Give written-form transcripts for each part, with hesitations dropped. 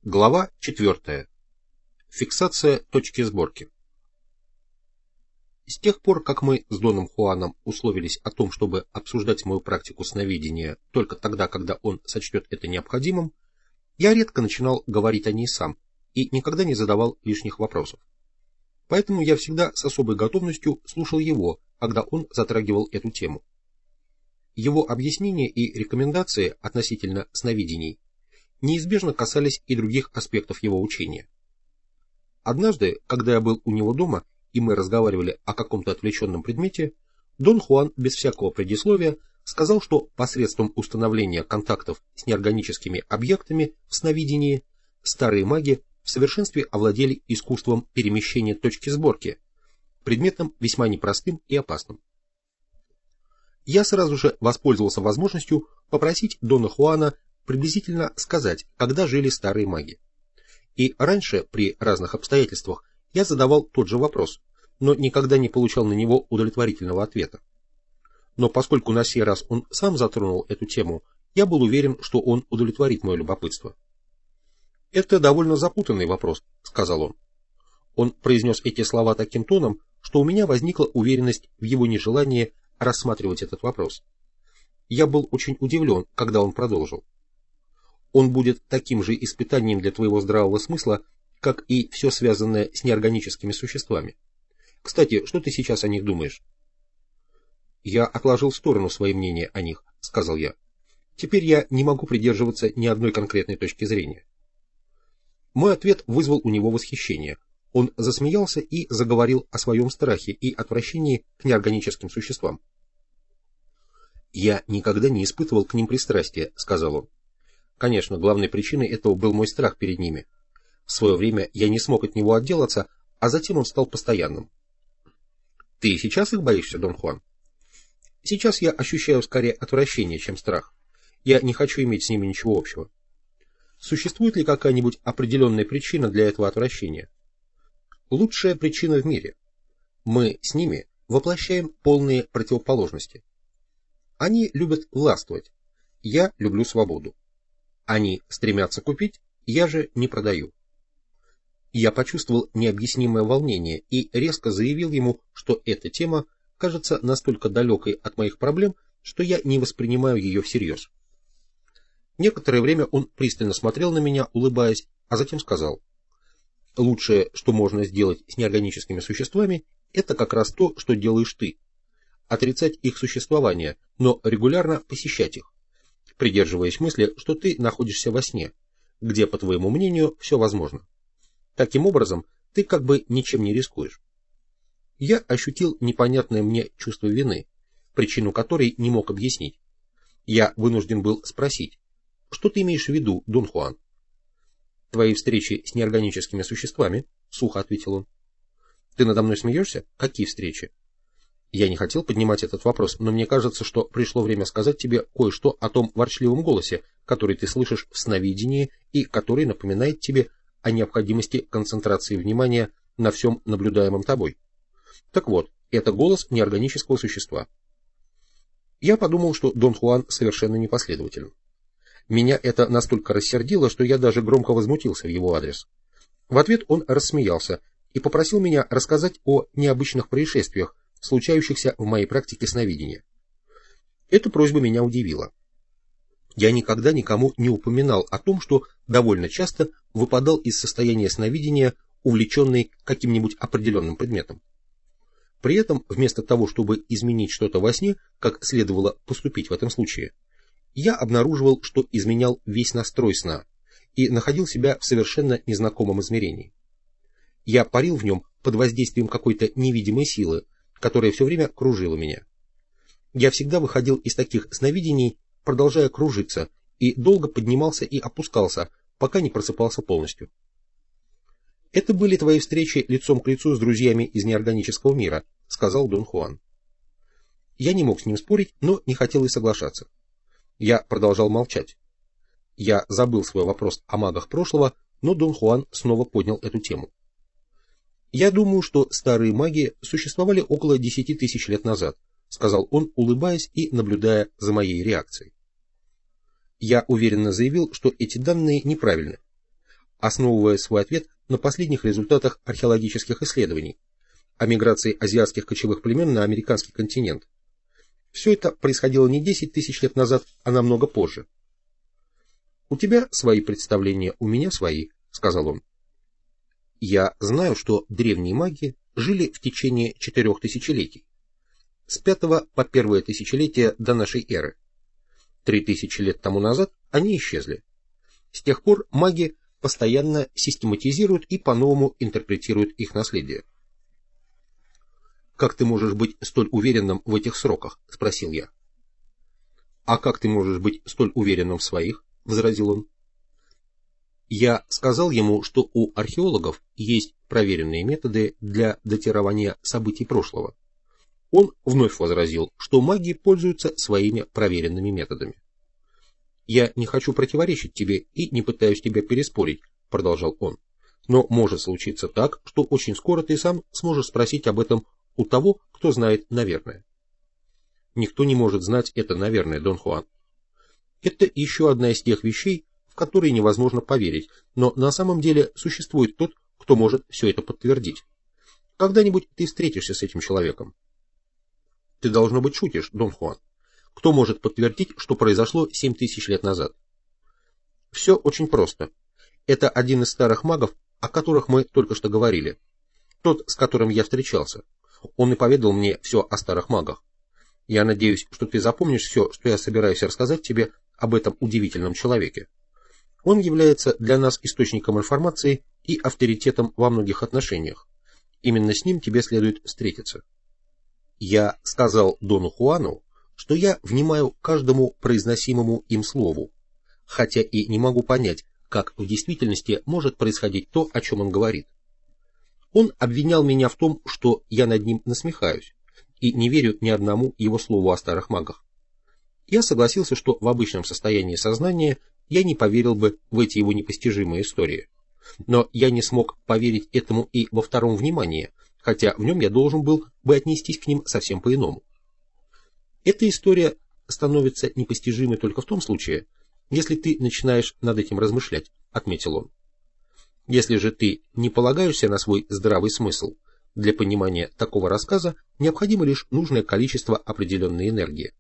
Глава 4. Фиксация точки сборки. С тех пор, как мы с Доном Хуаном условились о том, чтобы обсуждать мою практику сновидения только тогда, когда он сочтет это необходимым, я редко начинал говорить о ней сам и никогда не задавал лишних вопросов. Поэтому я всегда с особой готовностью слушал его, когда он затрагивал эту тему. Его объяснения и рекомендации относительно сновидений неизбежно касались и других аспектов его учения. Однажды, когда я был у него дома, и мы разговаривали о каком-то отвлеченном предмете, Дон Хуан без всякого предисловия сказал, что посредством установления контактов с неорганическими объектами в сновидении старые маги в совершенстве овладели искусством перемещения точки сборки, предметом весьма непростым и опасным. Я сразу же воспользовался возможностью попросить Дона Хуана приблизительно сказать, когда жили старые маги. И раньше, при разных обстоятельствах, я задавал тот же вопрос, но никогда не получал на него удовлетворительного ответа. Но поскольку на сей раз он сам затронул эту тему, я был уверен, что он удовлетворит мое любопытство. «Это довольно запутанный вопрос», — сказал он. Он произнес эти слова таким тоном, что у меня возникла уверенность в его нежелании рассматривать этот вопрос. Я был очень удивлен, когда он продолжил. Он будет таким же испытанием для твоего здравого смысла, как и все связанное с неорганическими существами. Кстати, что ты сейчас о них думаешь? Я отложил в сторону свои мнения о них, сказал я. Теперь я не могу придерживаться ни одной конкретной точки зрения. Мой ответ вызвал у него восхищение. Он засмеялся и заговорил о своем страхе и отвращении к неорганическим существам. Я никогда не испытывал к ним пристрастия, сказал он. Конечно, главной причиной этого был мой страх перед ними. В свое время я не смог от него отделаться, а затем он стал постоянным. Ты и сейчас их боишься, Дон Хуан? Сейчас я ощущаю скорее отвращение, чем страх. Я не хочу иметь с ними ничего общего. Существует ли какая-нибудь определенная причина для этого отвращения? Лучшая причина в мире. Мы с ними воплощаем полные противоположности. Они любят властвовать. Я люблю свободу. Они стремятся купить, я же не продаю. Я почувствовал необъяснимое волнение и резко заявил ему, что эта тема кажется настолько далекой от моих проблем, что я не воспринимаю ее всерьез. Некоторое время он пристально смотрел на меня, улыбаясь, а затем сказал: «Лучшее, что можно сделать с неорганическими существами, это как раз то, что делаешь ты. Отрицать их существование, но регулярно посещать их, придерживаясь мысли, что ты находишься во сне, где, по твоему мнению, все возможно. Таким образом, ты как бы ничем не рискуешь». Я ощутил непонятное мне чувство вины, причину которой не мог объяснить. Я вынужден был спросить: «Что ты имеешь в виду, Дон Хуан?» «Твои встречи с неорганическими существами», — сухо ответил он. «Ты надо мной смеешься? Какие встречи?» Я не хотел поднимать этот вопрос, но мне кажется, что пришло время сказать тебе кое-что о том ворчливом голосе, который ты слышишь в сновидении и который напоминает тебе о необходимости концентрации внимания на всем наблюдаемом тобой. Так вот, это голос неорганического существа. Я подумал, что Дон Хуан совершенно непоследователен. Меня это настолько рассердило, что я даже громко возмутился в его адрес. В ответ он рассмеялся и попросил меня рассказать о необычных происшествиях, случающихся в моей практике сновидения. Эта просьба меня удивила. Я никогда никому не упоминал о том, что довольно часто выпадал из состояния сновидения, увлеченный каким-нибудь определенным предметом. При этом, вместо того, чтобы изменить что-то во сне, как следовало поступить в этом случае, я обнаруживал, что изменял весь настрой сна и находил себя в совершенно незнакомом измерении. Я парил в нем под воздействием какой-то невидимой силы, которая все время кружила меня. Я всегда выходил из таких сновидений, продолжая кружиться, и долго поднимался и опускался, пока не просыпался полностью. «Это были твои встречи лицом к лицу с друзьями из неорганического мира», — сказал Дон Хуан. Я не мог с ним спорить, но не хотел и соглашаться. Я продолжал молчать. Я забыл свой вопрос о магах прошлого, но Дон Хуан снова поднял эту тему. «Я думаю, что старые маги существовали около 10 тысяч лет назад», — сказал он, улыбаясь и наблюдая за моей реакцией. Я уверенно заявил, что эти данные неправильны. основывая свой ответ на последних результатах археологических исследований о миграции азиатских кочевых племен на американский континент. Все это происходило не 10 тысяч лет назад, а намного позже. «У тебя свои представления, у меня свои», — сказал он. «Я знаю, что древние маги жили в течение 4 тысячелетий, с 5 по 1 тысячелетие до нашей эры. 3000 лет тому назад они исчезли. С тех пор маги постоянно систематизируют и по-новому интерпретируют их наследие». «Как ты можешь быть столь уверенным в этих сроках?» — спросил я. «А как ты можешь быть столь уверенным в своих?» — возразил он. Я сказал ему, что у археологов есть проверенные методы для датирования событий прошлого. Он вновь возразил, что маги пользуются своими проверенными методами. «Я не хочу противоречить тебе и не пытаюсь тебя переспорить», — продолжал он. «Но может случиться так, что очень скоро ты сам сможешь спросить об этом у того, кто знает, наверное». «Никто не может знать это, наверное, Дон Хуан. Это еще одна из тех вещей, в которые невозможно поверить, но на самом деле существует тот, кто может все это подтвердить. Когда-нибудь ты встретишься с этим человеком». «Ты, должно быть, шутишь, Дон Хуан. Кто может подтвердить, что произошло 7000 лет назад?» «Все очень просто. Это один из старых магов, о которых мы только что говорили. Тот, с которым я встречался. Он и поведал мне все о старых магах. Я надеюсь, что ты запомнишь все, что я собираюсь рассказать тебе об этом удивительном человеке. Он является для нас источником информации и авторитетом во многих отношениях. Именно с ним тебе следует встретиться». Я сказал Дону Хуану, что я внимаю каждому произносимому им слову, хотя и не могу понять, как в действительности может происходить то, о чем он говорит. Он обвинял меня в том, что я над ним насмехаюсь, и не верю ни одному его слову о старых магах. Я согласился, что в обычном состоянии сознания я не поверил бы в эти его непостижимые истории. Но я не смог поверить этому и во втором внимании, хотя в нем я должен был бы отнестись к ним совсем по-иному. Эта история становится непостижимой только в том случае, если ты начинаешь над этим размышлять, отметил он. Если же ты не полагаешься на свой здравый смысл, для понимания такого рассказа необходимо лишь нужное количество определенной энергии.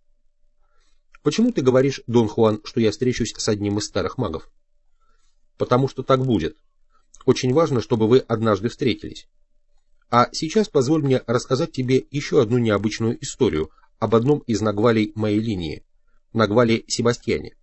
«Почему ты говоришь, Дон Хуан, что я встречусь с одним из старых магов?» «Потому что так будет. Очень важно, чтобы вы однажды встретились. А сейчас позволь мне рассказать тебе еще одну необычную историю об одном из нагвалей моей линии, нагвале Себастьяне».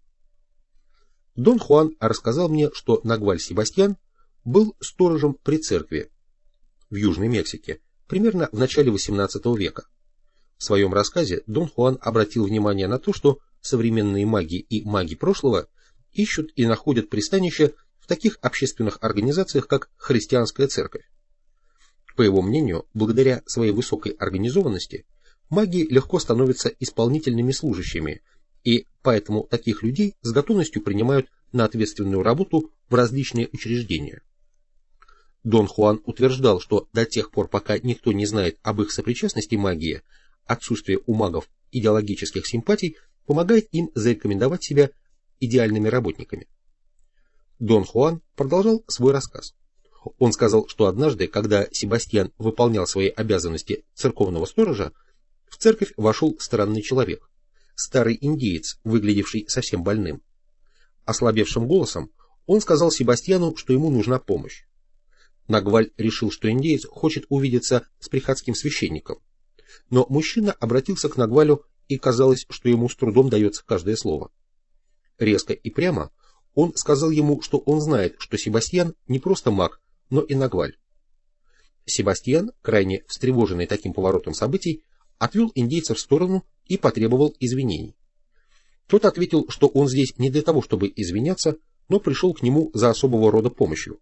Дон Хуан рассказал мне, что нагваль Себастьян был сторожем при церкви в Южной Мексике, примерно в начале XVIII века. В своем рассказе Дон Хуан обратил внимание на то, что современные маги и маги прошлого ищут и находят пристанище в таких общественных организациях, как христианская церковь. По его мнению, благодаря своей высокой организованности, маги легко становятся исполнительными служащими, и поэтому таких людей с готовностью принимают на ответственную работу в различные учреждения. Дон Хуан утверждал, что до тех пор, пока никто не знает об их сопричастности магии, отсутствие у магов идеологических симпатий помогает им зарекомендовать себя идеальными работниками. Дон Хуан продолжал свой рассказ. Он сказал, что однажды, когда Себастьян выполнял свои обязанности церковного сторожа, в церковь вошел странный человек, старый индеец, выглядевший совсем больным. Ослабевшим голосом он сказал Себастьяну, что ему нужна помощь. Нагваль решил, что индеец хочет увидеться с приходским священником, но мужчина обратился к Нагвалю, и казалось, что ему с трудом дается каждое слово. Резко и прямо он сказал ему, что он знает, что Себастьян не просто маг, но и Нагваль. Себастьян, крайне встревоженный таким поворотом событий, отвел индейца в сторону и потребовал извинений. Тот ответил, что он здесь не для того, чтобы извиняться, но пришел к нему за особого рода помощью.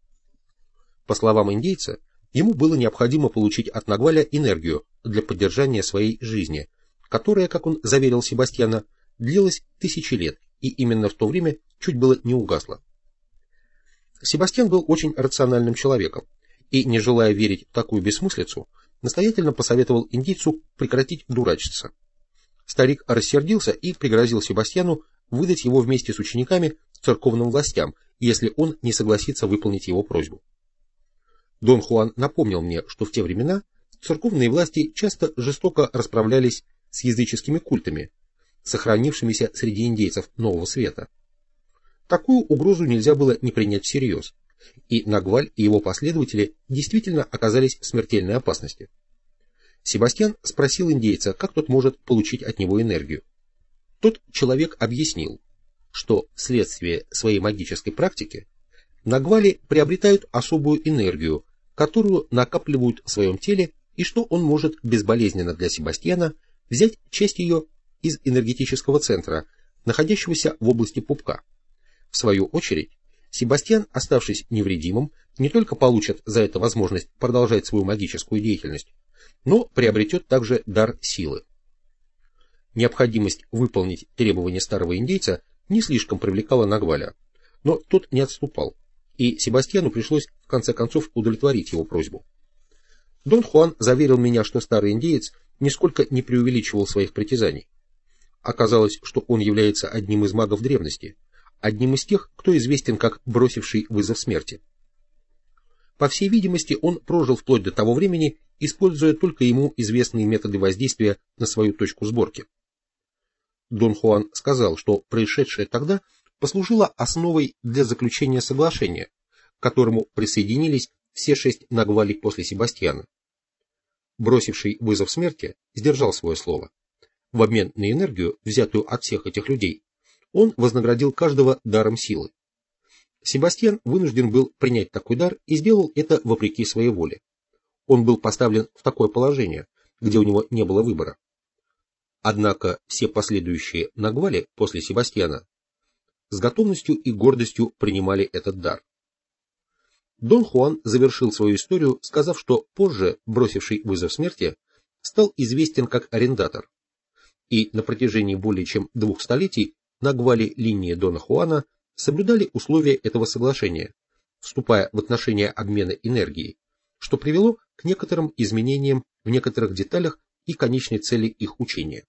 По словам индейца, ему было необходимо получить от Нагваля энергию для поддержания своей жизни, которая, как он заверил Себастьяна, длилась 1000 лет и именно в то время чуть было не угасла. Себастьян был очень рациональным человеком и, не желая верить в такую бессмыслицу, настоятельно посоветовал индейцу прекратить дурачиться. Старик рассердился и пригрозил Себастьяну выдать его вместе с учениками церковным властям, если он не согласится выполнить его просьбу. Дон Хуан напомнил мне, что в те времена церковные власти часто жестоко расправлялись с языческими культами, сохранившимися среди индейцев Нового Света. Такую угрозу нельзя было не принять всерьез, и Нагваль и его последователи действительно оказались в смертельной опасности. Себастьян спросил индейца, как тот может получить от него энергию. Тот человек объяснил, что вследствие своей магической практики Нагвали приобретают особую энергию, которую накапливают в своем теле, и что он может безболезненно для Себастьяна взять часть ее из энергетического центра, находящегося в области пупка. В свою очередь, Себастьян, оставшись невредимым, не только получит за это возможность продолжать свою магическую деятельность, но приобретет также дар силы. Необходимость выполнить требования старого индейца не слишком привлекала Нагваля, но тот не отступал, и Себастьяну пришлось в конце концов удовлетворить его просьбу. Дон Хуан заверил меня, что старый индеец нисколько не преувеличивал своих притязаний. Оказалось, что он является одним из магов древности, одним из тех, кто известен как бросивший вызов смерти. По всей видимости, он прожил вплоть до того времени, используя только ему известные методы воздействия на свою точку сборки. Дон Хуан сказал, что происшедшее тогда послужило основой для заключения соглашения, к которому присоединились все 6 Нагвалей после Себастьяна. Бросивший вызов смерти сдержал свое слово. В обмен на энергию, взятую от всех этих людей, он вознаградил каждого даром силы. Себастьян вынужден был принять такой дар и сделал это вопреки своей воле. Он был поставлен в такое положение, где у него не было выбора. Однако все последующие Нагвали после Себастьяна с готовностью и гордостью принимали этот дар. Дон Хуан завершил свою историю, сказав, что позже бросивший вызов смерти стал известен как арендатор, и на протяжении более чем 2 столетий Нагвали линии Дона Хуана соблюдали условия этого соглашения, вступая в отношения обмена энергией, что привело к некоторым изменениям в некоторых деталях и конечной цели их учения.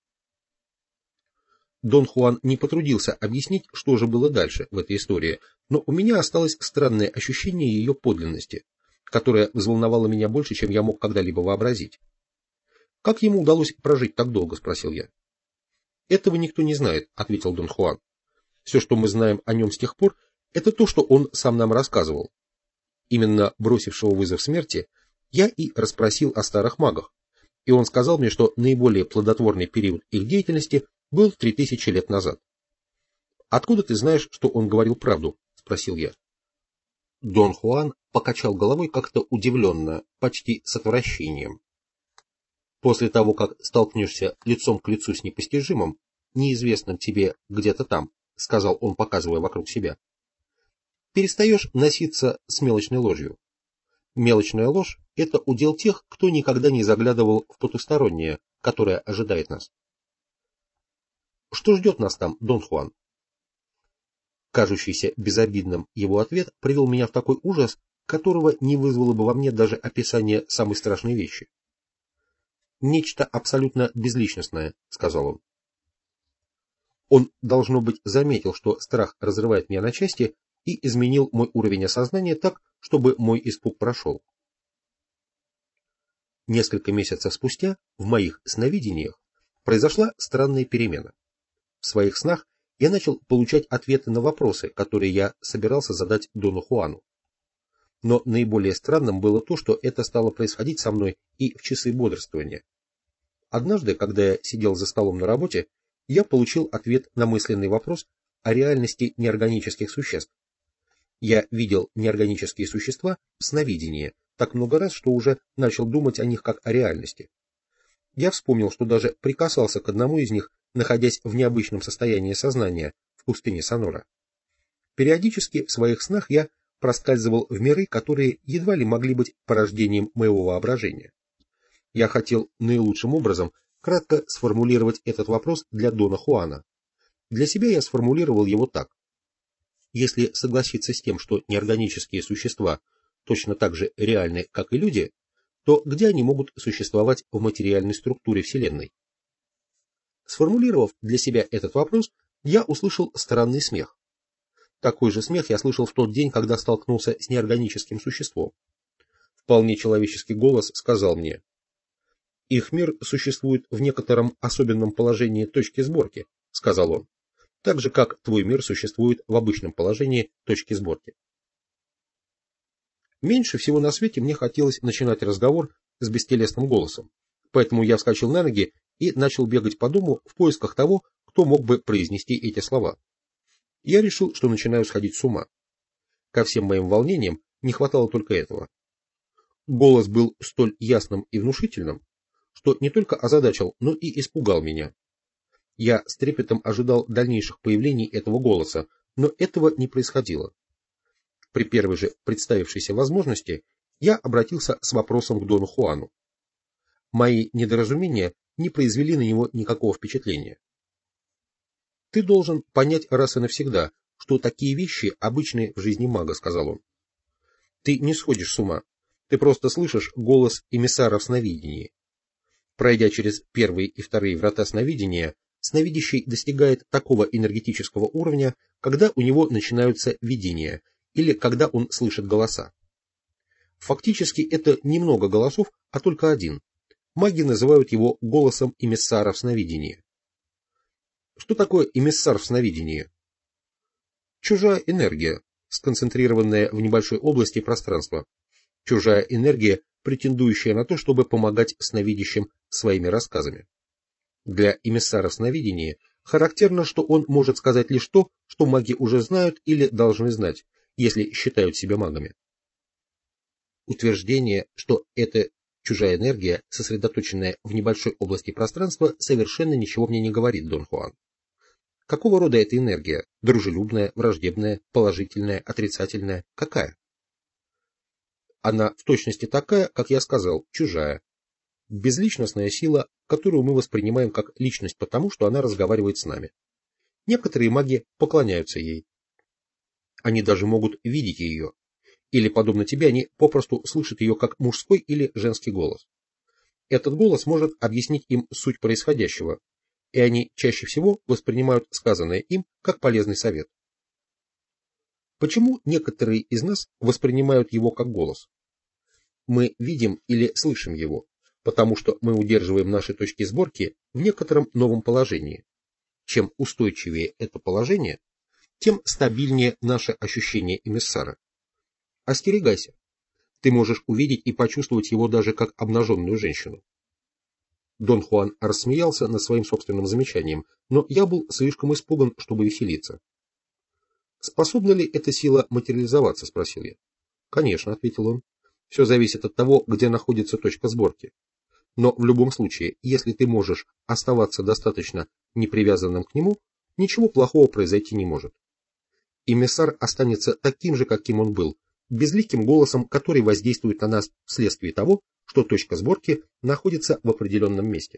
Дон Хуан не потрудился объяснить, что же было дальше в этой истории, но у меня осталось странное ощущение ее подлинности, которое взволновало меня больше, чем я мог когда-либо вообразить. «Как ему удалось прожить так долго?» — спросил я. «Этого никто не знает», — ответил Дон Хуан. «Все, что мы знаем о нем с тех пор, это то, что он сам нам рассказывал. Именно бросившего вызов смерти я и расспросил о старых магах, и он сказал мне, что наиболее плодотворный период их деятельности был 3000 лет назад». «Откуда ты знаешь, что он говорил правду?» — спросил я. Дон Хуан покачал головой как-то удивленно, почти с отвращением. «После того, как столкнешься лицом к лицу с непостижимым, неизвестным тебе где-то там, — сказал он, показывая вокруг себя, — перестаешь носиться с мелочной ложью. Мелочная ложь — это удел тех, кто никогда не заглядывал в потустороннее, которое ожидает нас. Что ждет нас там, Дон Хуан?» Кажущийся безобидным его ответ привел меня в такой ужас, которого не вызвало бы во мне даже описание самой страшной вещи. «Нечто абсолютно безличностное», — сказал он. Он, должно быть, заметил, что страх разрывает меня на части, и изменил мой уровень осознания так, чтобы мой испуг прошел. Несколько месяцев спустя в моих сновидениях произошла странная перемена. В своих снах я начал получать ответы на вопросы, которые я собирался задать Дону Хуану. Но наиболее странным было то, что это стало происходить со мной и в часы бодрствования. Однажды, когда я сидел за столом на работе, я получил ответ на мысленный вопрос о реальности неорганических существ. Я видел неорганические существа в сновидении так много раз, что уже начал думать о них как о реальности. Я вспомнил, что даже прикасался к одному из них, находясь в необычном состоянии сознания в пустыне Сонора. Периодически в своих снах я проскальзывал в миры, которые едва ли могли быть порождением моего воображения. Я хотел наилучшим образом кратко сформулировать этот вопрос для Дона Хуана. Для себя я сформулировал его так. Если согласиться с тем, что неорганические существа точно так же реальны, как и люди, то где они могут существовать в материальной структуре Вселенной? Сформулировав для себя этот вопрос, я услышал странный смех. Такой же смех я слышал в тот день, когда столкнулся с неорганическим существом. Вполне человеческий голос сказал мне: «Их мир существует в некотором особенном положении точки сборки», — сказал он, «так же, как твой мир существует в обычном положении точки сборки». Меньше всего на свете мне хотелось начинать разговор с бестелесным голосом, поэтому я вскочил на ноги и начал бегать по дому в поисках того, кто мог бы произнести эти слова. Я решил, что начинаю сходить с ума. Ко всем моим волнениям не хватало только этого. Голос был столь ясным и внушительным, что не только озадачил, но и испугал меня. Я с трепетом ожидал дальнейших появлений этого голоса, но этого не происходило. При первой же представившейся возможности я обратился с вопросом к Дону Хуану. Мои недоразумения не произвели на него никакого впечатления. «Ты должен понять раз и навсегда, что такие вещи обычны в жизни мага», — сказал он. «Ты не сходишь с ума, ты просто слышишь голос эмиссара в сновидении. Пройдя через первые и вторые врата сновидения, сновидящий достигает такого энергетического уровня, когда у него начинаются видения или когда он слышит голоса. Фактически это немного голосов, а только один. Маги называют его голосом эмиссара в сновидении. Что такое эмиссар в сновидении? Чужая энергия, сконцентрированная в небольшой области пространства. Чужая энергия, претендующая на то, чтобы помогать сновидящим своими рассказами. Для эмиссара в сновидении характерно, что он может сказать лишь то, что маги уже знают или должны знать, если считают себя магами. Утверждение, что это чужая энергия, сосредоточенная в небольшой области пространства, совершенно ничего мне не говорит, Дон Хуан. Какого рода эта энергия? Дружелюбная, враждебная, положительная, отрицательная? Какая? Она в точности такая, как я сказал, чужая. Безличностная сила, которую мы воспринимаем как личность потому, что она разговаривает с нами. Некоторые маги поклоняются ей. Они даже могут видеть ее. Или, подобно тебе, они попросту слышат ее как мужской или женский голос. Этот голос может объяснить им суть происходящего, и они чаще всего воспринимают сказанное им как полезный совет. Почему некоторые из нас воспринимают его как голос? Мы видим или слышим его, потому что мы удерживаем наши точки сборки в некотором новом положении. Чем устойчивее это положение, тем стабильнее наше ощущение эмиссара. Остерегайся. Ты можешь увидеть и почувствовать его даже как обнаженную женщину. Дон Хуан рассмеялся над своим собственным замечанием, но я был слишком испуган, чтобы веселиться. «Способна ли эта сила материализоваться?» — спросил я. «Конечно», — ответил он. «Все зависит от того, где находится точка сборки. Но в любом случае, если ты можешь оставаться достаточно непривязанным к нему, ничего плохого произойти не может. Эмиссар останется таким же, каким он был, безликим голосом, который воздействует на нас вследствие того, что точка сборки находится в определенном месте.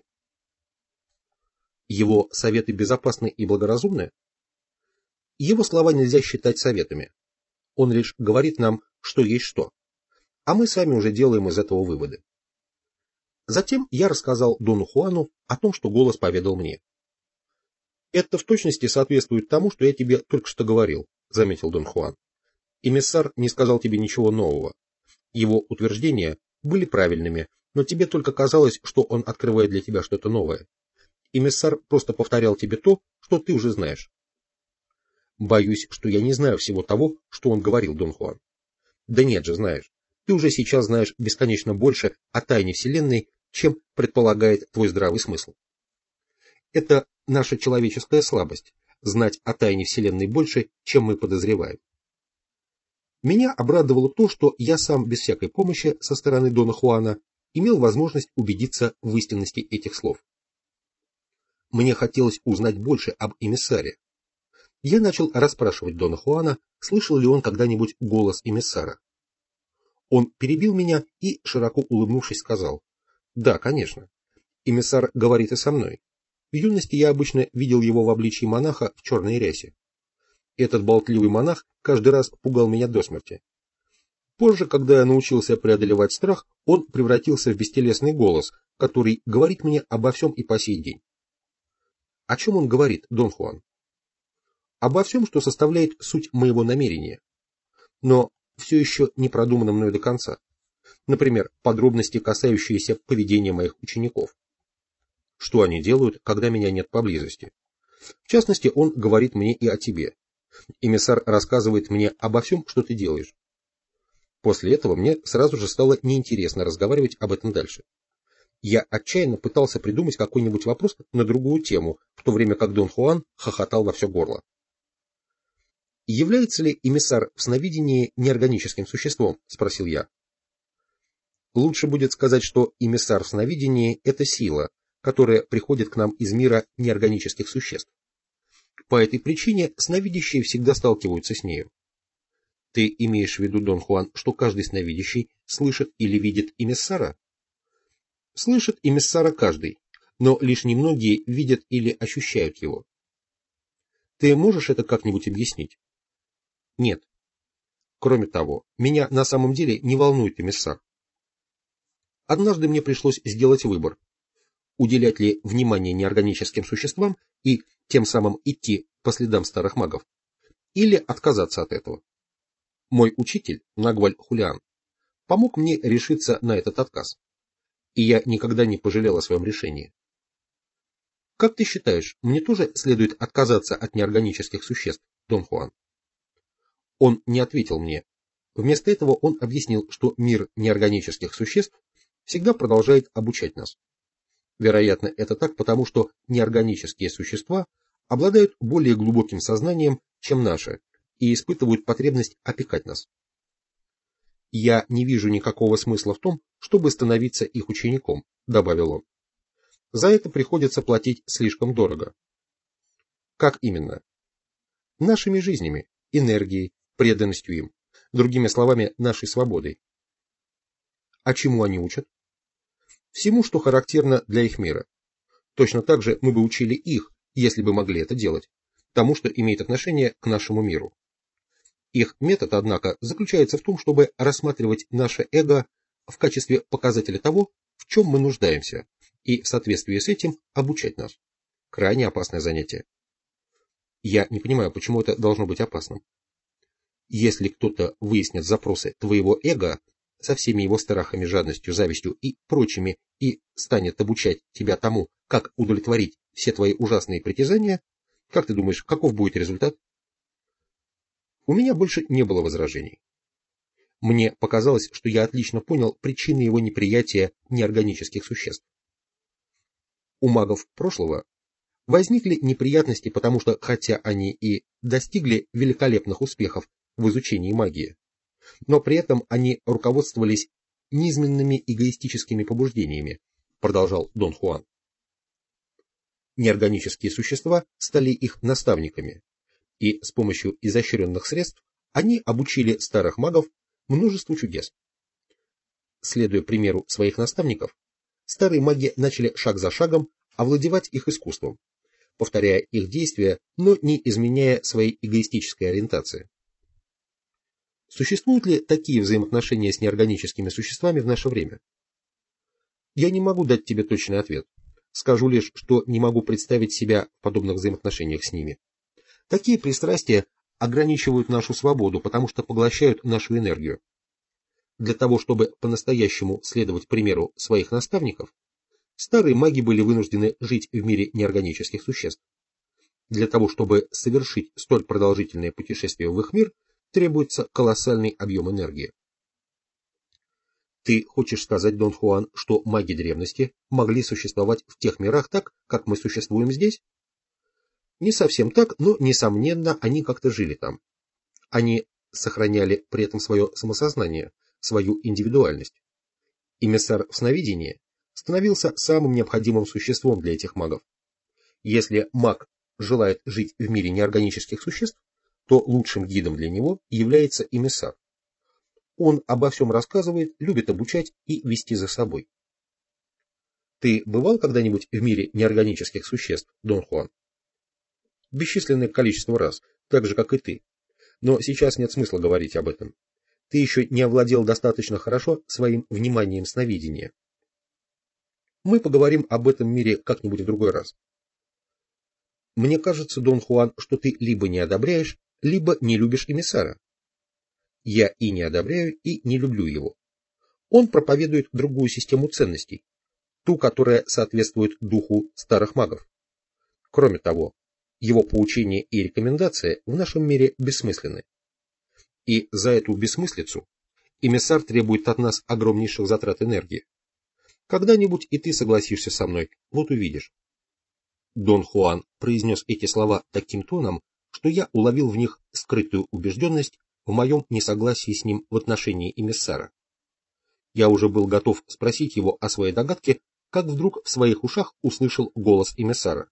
Его советы безопасны и благоразумны? Его слова нельзя считать советами. Он лишь говорит нам, что есть что. А мы сами уже делаем из этого выводы. Затем я рассказал Дону Хуану о том, что голос поведал мне. «Это в точности соответствует тому, что я тебе только что говорил», — заметил Дон Хуан. «Эмиссар не сказал тебе ничего нового. Его утверждения были правильными, но тебе только казалось, что он открывает для тебя что-то новое. Эмиссар просто повторял тебе то, что ты уже знаешь». «Боюсь, что я не знаю всего того, что он говорил, Дон Хуан». «Да нет же, знаешь. Ты уже сейчас знаешь бесконечно больше о тайне Вселенной, чем предполагает твой здравый смысл. Это наша человеческая слабость – знать о тайне Вселенной больше, чем мы подозреваем. Меня обрадовало то, что я сам без всякой помощи со стороны Дона Хуана имел возможность убедиться в истинности этих слов. Мне хотелось узнать больше об эмиссаре. Я начал расспрашивать Дона Хуана, слышал ли он когда-нибудь голос эмиссара. Он перебил меня и, широко улыбнувшись, сказал: «Да, конечно. Эмиссар говорит и со мной. В юности я обычно видел его в обличии монаха в черной рясе. Этот болтливый монах каждый раз пугал меня до смерти. Позже, когда я научился преодолевать страх, он превратился в бестелесный голос, который говорит мне обо всем и по сей день». «О чем он говорит, Дон Хуан?» обо всем, что составляет суть моего намерения, но все еще не продумано мною до конца. Например, подробности, касающиеся поведения моих учеников. Что они делают, когда меня нет поблизости. В частности, он говорит мне и о тебе. Эмиссар рассказывает мне обо всем, что ты делаешь. После этого мне сразу же стало неинтересно разговаривать об этом дальше. Я отчаянно пытался придумать какой-нибудь вопрос на другую тему, в то время как Дон Хуан хохотал во все горло. «Является ли эмиссар в сновидении неорганическим существом?» – спросил я. Лучше будет сказать, что эмиссар в сновидении – это сила, которая приходит к нам из мира неорганических существ. По этой причине сновидящие всегда сталкиваются с нею. Ты имеешь в виду, Дон Хуан, что каждый сновидящий слышит или видит эмиссара? Слышит эмиссара каждый, но лишь немногие видят или ощущают его. Ты можешь это как-нибудь объяснить? Нет. Кроме того, меня на самом деле не волнует эмиссар. Однажды мне пришлось сделать выбор, уделять ли внимание неорганическим существам и тем самым идти по следам старых магов, или отказаться от этого. Мой учитель, Нагваль Хулиан, помог мне решиться на этот отказ, и я никогда не пожалел о своем решении. Как ты считаешь, мне тоже следует отказаться от неорганических существ, Дон Хуан? Он не ответил мне. Вместо этого он объяснил, что мир неорганических существ всегда продолжает обучать нас. Вероятно, это так, потому что неорганические существа обладают более глубоким сознанием, чем наши, и испытывают потребность опекать нас. «Я не вижу никакого смысла в том, чтобы становиться их учеником», — добавил он. «За это приходится платить слишком дорого». «Как именно?» «Нашими жизнями, энергией, преданностью им, другими словами, нашей свободой». «А чему они учат?» «Всему, что характерно для их мира. Точно так же мы бы учили их, если бы могли это делать, тому, что имеет отношение к нашему миру. Их метод, однако, заключается в том, чтобы рассматривать наше эго в качестве показателя того, в чем мы нуждаемся, и в соответствии с этим обучать нас. Крайне опасное занятие. Я не понимаю, почему это должно быть опасным. Если кто-то выяснит запросы твоего эго со всеми его страхами, жадностью, завистью и прочими и станет обучать тебя тому, как удовлетворить все твои ужасные притязания, как ты думаешь, каков будет результат? У меня больше не было возражений. Мне показалось, что я отлично понял причины его неприятия неорганических существ. У магов прошлого возникли неприятности, потому что, хотя они и достигли великолепных успехов в изучении магии, но при этом они руководствовались низменными эгоистическими побуждениями, продолжал Дон Хуан. Неорганические существа стали их наставниками, и с помощью изощренных средств они обучили старых магов множеству чудес. Следуя примеру своих наставников, старые маги начали шаг за шагом овладевать их искусством, повторяя их действия, но не изменяя своей эгоистической ориентации. Существуют ли такие взаимоотношения с неорганическими существами в наше время? Я не могу дать тебе точный ответ. Скажу лишь, что не могу представить себя в подобных взаимоотношениях с ними. Такие пристрастия ограничивают нашу свободу, потому что поглощают нашу энергию. Для того, чтобы по-настоящему следовать примеру своих наставников, старые маги были вынуждены жить в мире неорганических существ. Для того, чтобы совершить столь продолжительное путешествие в их мир, требуется колоссальный объем энергии. Ты хочешь сказать, Дон Хуан, что маги древности могли существовать в тех мирах так, как мы существуем здесь? Не совсем так, но, несомненно, они как-то жили там. Они сохраняли при этом свое самосознание, свою индивидуальность. Эмиссар в сновидении становился самым необходимым существом для этих магов. Если маг желает жить в мире неорганических существ, то лучшим гидом для него является эмиссар. Он обо всем рассказывает, любит обучать и вести за собой. Ты бывал когда-нибудь в мире неорганических существ, Дон Хуан? Бесчисленное количество раз, так же, как и ты. Но сейчас нет смысла говорить об этом. Ты еще не овладел достаточно хорошо своим вниманием сновидения. Мы поговорим об этом мире как-нибудь в другой раз. Мне кажется, Дон Хуан, что ты либо не одобряешь, либо не любишь эмиссара. Я и не одобряю, и не люблю его. Он проповедует другую систему ценностей, ту, которая соответствует духу старых магов. Кроме того, его поучения и рекомендации в нашем мире бессмысленны. И за эту бессмыслицу эмиссар требует от нас огромнейших затрат энергии. Когда-нибудь и ты согласишься со мной, вот увидишь. Дон Хуан произнес эти слова таким тоном, что я уловил в них скрытую убежденность в моем несогласии с ним в отношении эмиссара. Я уже был готов спросить его о своей догадке, как вдруг в своих ушах услышал голос эмиссара.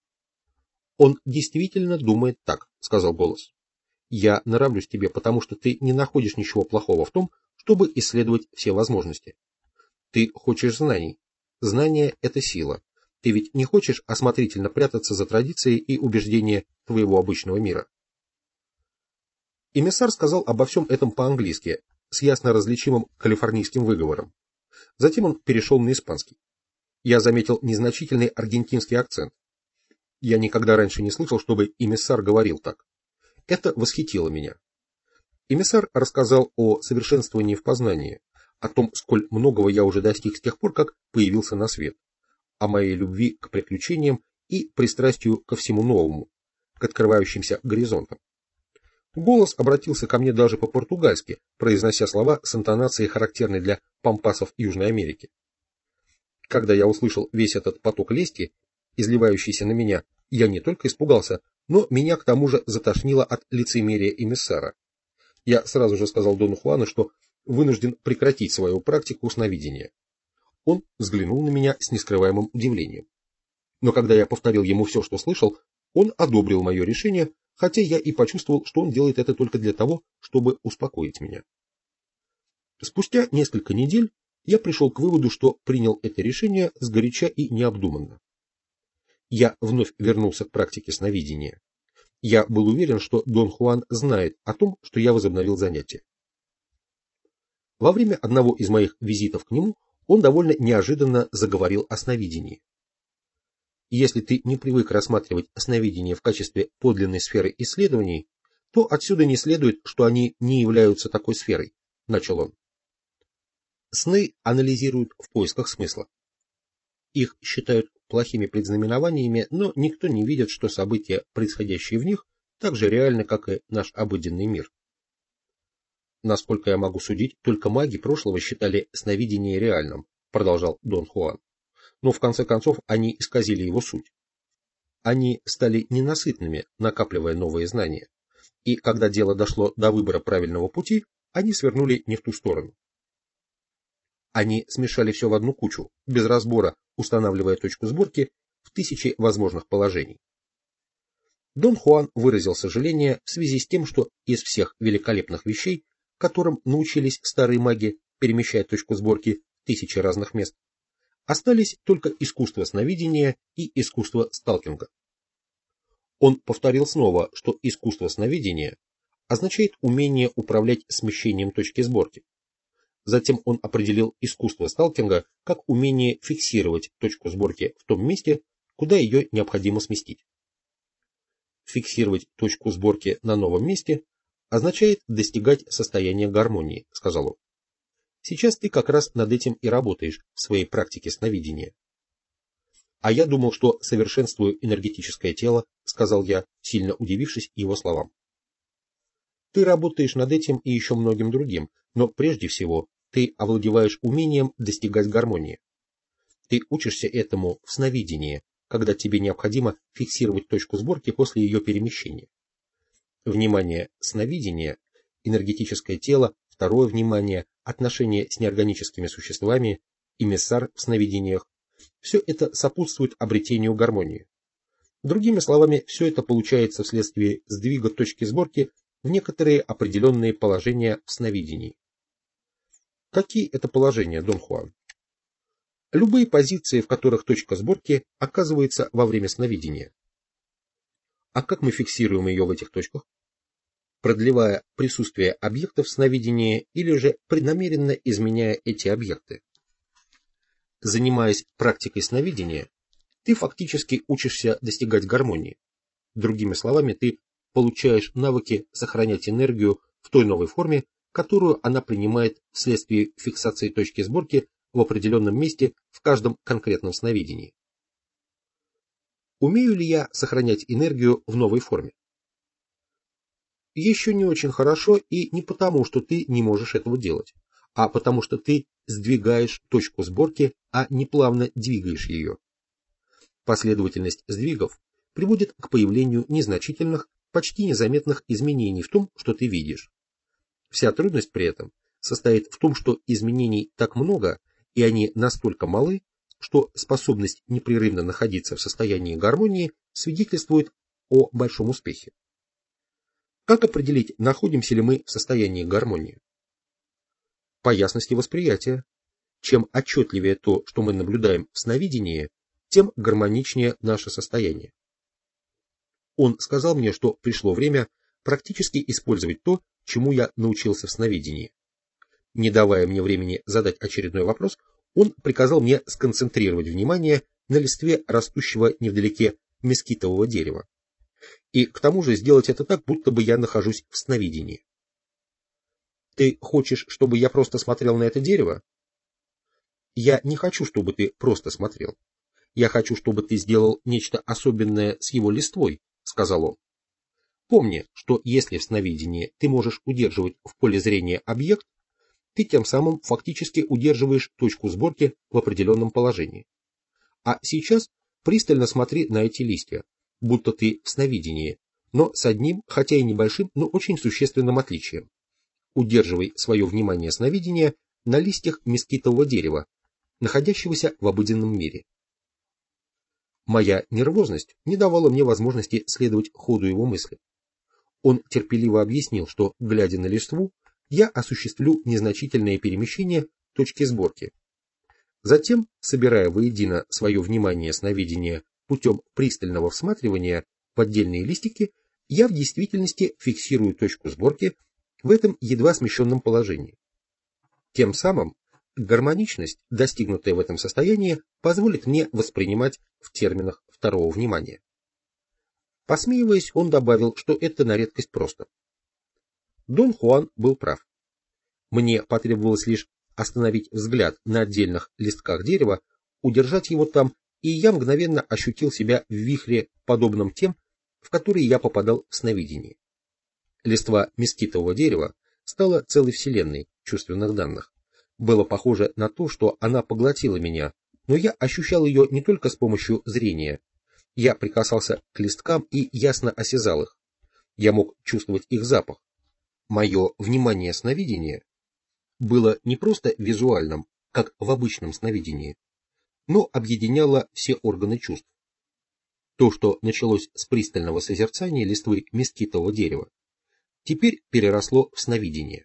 «Он действительно думает так», — сказал голос. «Я нравлюсь тебе, потому что ты не находишь ничего плохого в том, чтобы исследовать все возможности. Ты хочешь знаний. Знание — это сила. Ты ведь не хочешь осмотрительно прятаться за традицией и убеждения твоего обычного мира». Эмиссар сказал обо всем этом по-английски, с ясно различимым калифорнийским выговором. Затем он перешел на испанский. Я заметил незначительный аргентинский акцент. Я никогда раньше не слышал, чтобы эмиссар говорил так. Это восхитило меня. Эмиссар рассказал о совершенствовании в познании, о том, сколь многого я уже достиг с тех пор, как появился на свет, о моей любви к приключениям и пристрастию ко всему новому, к открывающимся горизонтам. Голос обратился ко мне даже по-португальски, произнося слова с интонацией, характерной для пампасов Южной Америки. Когда я услышал весь этот поток лести, изливающийся на меня, я не только испугался, но меня к тому же затошнило от лицемерия эмиссара. Я сразу же сказал Дону Хуану, что вынужден прекратить свою практику сновидения. Он взглянул на меня с нескрываемым удивлением. Но когда я повторил ему все, что слышал, он одобрил мое решение, хотя я и почувствовал, что он делает это только для того, чтобы успокоить меня. Спустя несколько недель я пришел к выводу, что принял это решение сгоряча и необдуманно. Я вновь вернулся к практике сновидения. Я был уверен, что Дон Хуан знает о том, что я возобновил занятия. Во время одного из моих визитов к нему он довольно неожиданно заговорил о сновидении. Если ты не привык рассматривать сновидение в качестве подлинной сферы исследований, то отсюда не следует, что они не являются такой сферой, начал он. Сны анализируют в поисках смысла. Их считают плохими предзнаменованиями, но никто не видит, что события, происходящие в них, так же реальны, как и наш обыденный мир. Насколько я могу судить, только маги прошлого считали сновидение реальным, продолжал Дон Хуан. Но в конце концов они исказили его суть. Они стали ненасытными, накапливая новые знания. И когда дело дошло до выбора правильного пути, они свернули не в ту сторону. Они смешали все в одну кучу, без разбора, устанавливая точку сборки в тысячи возможных положений. Дон Хуан выразил сожаление в связи с тем, что из всех великолепных вещей, которым научились старые маги перемещать точку сборки в тысячи разных мест, остались только искусство сновидения и искусство сталкинга. Он повторил снова, что искусство сновидения означает умение управлять смещением точки сборки. Затем он определил искусство сталкинга как умение фиксировать точку сборки в том месте, куда ее необходимо сместить. Фиксировать точку сборки на новом месте означает достигать состояния гармонии, сказал он. Сейчас ты как раз над этим и работаешь в своей практике сновидения. А я думал, что совершенствую энергетическое тело, сказал я, сильно удивившись его словам. Ты работаешь над этим и еще многим другим, но прежде всего ты овладеваешь умением достигать гармонии. Ты учишься этому в сновидении, когда тебе необходимо фиксировать точку сборки после ее перемещения. Внимание, сновидение, энергетическое тело, второе внимание, отношения с неорганическими существами, эмиссар в сновидениях – все это сопутствует обретению гармонии. Другими словами, все это получается вследствие сдвига точки сборки в некоторые определенные положения в сновидении. Какие это положения, Дон Хуан? Любые позиции, в которых точка сборки оказывается во время сновидения. А как мы фиксируем ее в этих точках? Продлевая присутствие объектов в сновидении или же преднамеренно изменяя эти объекты. Занимаясь практикой сновидения, ты фактически учишься достигать гармонии. Другими словами, ты получаешь навыки сохранять энергию в той новой форме, которую она принимает вследствие фиксации точки сборки в определенном месте в каждом конкретном сновидении. Умею ли я сохранять энергию в новой форме? Еще не очень хорошо, и не потому, что ты не можешь этого делать, а потому что ты сдвигаешь точку сборки, а не плавно двигаешь ее. Последовательность сдвигов приводит к появлению незначительных, почти незаметных изменений в том, что ты видишь. Вся трудность при этом состоит в том, что изменений так много, и они настолько малы, что способность непрерывно находиться в состоянии гармонии свидетельствует о большом успехе. Как определить, находимся ли мы в состоянии гармонии? По ясности восприятия. Чем отчетливее то, что мы наблюдаем в сновидении, тем гармоничнее наше состояние. Он сказал мне, что пришло время практически использовать то, чему я научился в сновидении. Не давая мне времени задать очередной вопрос, он приказал мне сконцентрировать внимание на листве растущего невдалеке мескитового дерева. И к тому же сделать это так, будто бы я нахожусь в сновидении. Ты хочешь, чтобы я просто смотрел на это дерево? Я не хочу, чтобы ты просто смотрел. Я хочу, чтобы ты сделал нечто особенное с его листвой, сказал он. Помни, что если в сновидении ты можешь удерживать в поле зрения объект, ты тем самым фактически удерживаешь точку сборки в определенном положении. А сейчас пристально смотри на эти листья, будто ты в сновидении, но с одним, хотя и небольшим, но очень существенным отличием. Удерживай свое внимание сновидения на листьях мескитового дерева, находящегося в обыденном мире. Моя нервозность не давала мне возможности следовать ходу его мысли. Он терпеливо объяснил, что, глядя на листву, я осуществлю незначительное перемещение точки сборки. Затем, собирая воедино свое внимание сновидения путем пристального всматривания в отдельные листики, я в действительности фиксирую точку сборки в этом едва смещенном положении. Тем самым гармоничность, достигнутая в этом состоянии, позволит мне воспринимать в терминах второго внимания. Посмеиваясь, он добавил, что это на редкость просто. Дон Хуан был прав. Мне потребовалось лишь остановить взгляд на отдельных листках дерева, удержать его там, и я мгновенно ощутил себя в вихре, подобном тем, в которые я попадал в сновидении. Листва мескитового дерева стала целой вселенной чувственных данных. Было похоже на то, что она поглотила меня, но я ощущал ее не только с помощью зрения. Я прикасался к листкам и ясно осязал их. Я мог чувствовать их запах. Мое внимание сновидения было не просто визуальным, как в обычном сновидении, но объединяло все органы чувств. То, что началось с пристального созерцания листвы мескитового дерева, теперь переросло в сновидение.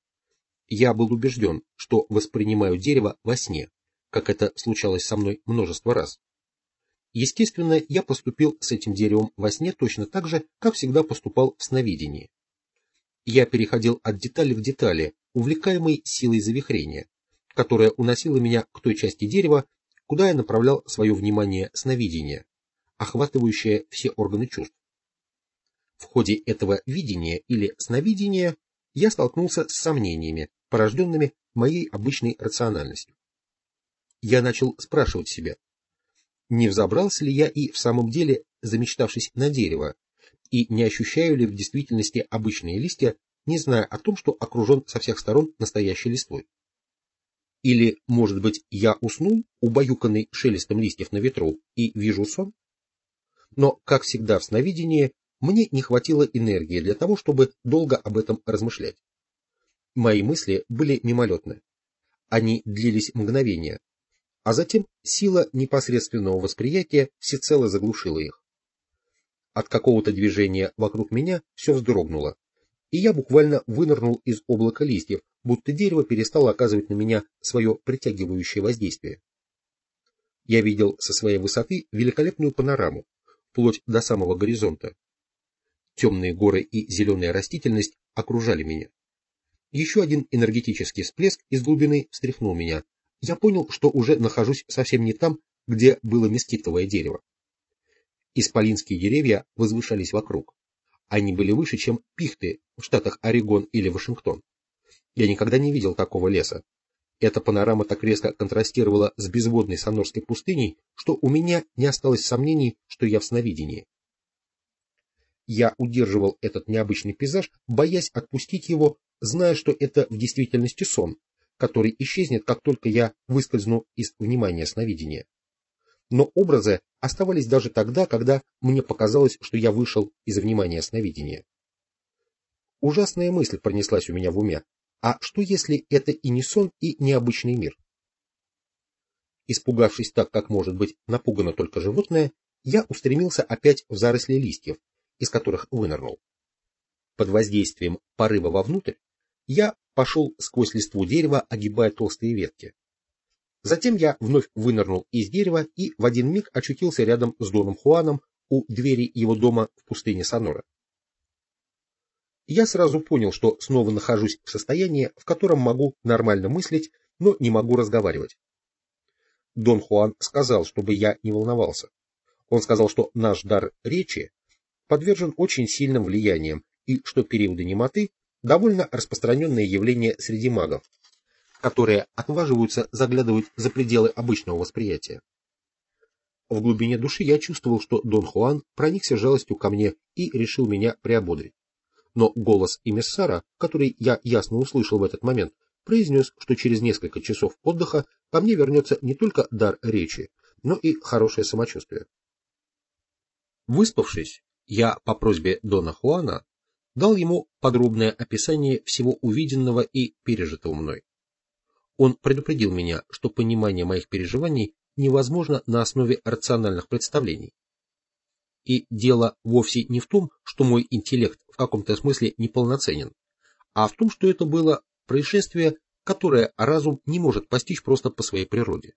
Я был убежден, что воспринимаю дерево во сне, как это случалось со мной множество раз. Естественно, я поступил с этим деревом во сне точно так же, как всегда поступал в сновидении. Я переходил от детали к детали, увлекаемый силой завихрения, которая уносила меня к той части дерева, куда я направлял свое внимание сновидения, охватывающее все органы чувств. В ходе этого видения или сновидения я столкнулся с сомнениями, порожденными моей обычной рациональностью. Я начал спрашивать себя, не взобрался ли я и в самом деле, замечтавшись на дерево, и не ощущаю ли в действительности обычные листья, не зная о том, что окружен со всех сторон настоящей листвой. Или, может быть, я уснул, убаюканный шелестом листьев на ветру, и вижу сон? Но, как всегда в сновидении, мне не хватило энергии для того, чтобы долго об этом размышлять. Мои мысли были мимолетны. Они длились мгновения, а затем сила непосредственного восприятия всецело заглушила их. От какого-то движения вокруг меня все вздрогнуло, и я буквально вынырнул из облака листьев, будто дерево перестало оказывать на меня свое притягивающее воздействие. Я видел со своей высоты великолепную панораму, вплоть до самого горизонта. Темные горы и зеленая растительность окружали меня. Еще один энергетический всплеск из глубины встряхнул меня. Я понял, что уже нахожусь совсем не там, где было мескитовое дерево. Исполинские деревья возвышались вокруг. Они были выше, чем пихты в штатах Орегон или Вашингтон. Я никогда не видел такого леса. Эта панорама так резко контрастировала с безводной Сонорской пустыней, что у меня не осталось сомнений, что я в сновидении. Я удерживал этот необычный пейзаж, боясь отпустить его, зная, что это в действительности сон, который исчезнет, как только я выскользну из внимания сновидения. Но образы оставались даже тогда, когда мне показалось, что я вышел из внимания сновидения. Ужасная мысль пронеслась у меня в уме. А что, если это и не сон, и необычный мир? Испугавшись так, как может быть напугано только животное, я устремился опять в заросли листьев, из которых вынырнул. Под воздействием порыва вовнутрь я пошел сквозь листву дерева, огибая толстые ветки. Затем я вновь вынырнул из дерева и в один миг очутился рядом с Доном Хуаном у двери его дома в пустыне Сонора. Я сразу понял, что снова нахожусь в состоянии, в котором могу нормально мыслить, но не могу разговаривать. Дон Хуан сказал, чтобы я не волновался. Он сказал, что наш дар речи подвержен очень сильным влияниям и что периоды немоты – довольно распространенное явление среди магов, которые отваживаются заглядывать за пределы обычного восприятия. В глубине души я чувствовал, что Дон Хуан проникся жалостью ко мне и решил меня приободрить. Но голос эмиссара, который я ясно услышал в этот момент, произнес, что через несколько часов отдыха ко мне вернется не только дар речи, но и хорошее самочувствие. Выспавшись, я по просьбе Дона Хуана дал ему подробное описание всего увиденного и пережитого мной. Он предупредил меня, что понимание моих переживаний невозможно на основе рациональных представлений. И дело вовсе не в том, что мой интеллект в каком-то смысле неполноценен, а в том, что это было происшествие, которое разум не может постичь просто по своей природе.